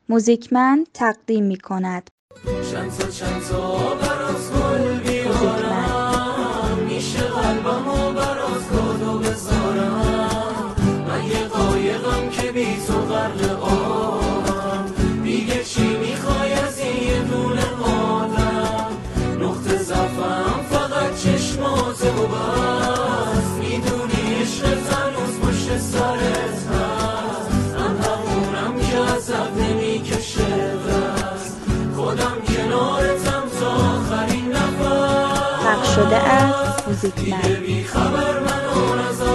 موزیکمند تقدیم می کند. چند تا براز گل بیارم، میشه قلبمو براز کادو بذارم. من یه قایقم که بی تو غرق آبم، دیگه چی میخوای از یه دونه آدم؟ نقطه ضعفم فقط چشماته و بس، میدونی عشقت هنوز پشت سرت هست. من همونم که ازت نمیکشه دست، خودم کنارتم تا آخرین نفس. پخش شده از موزیکمند. بی خبر منو نظر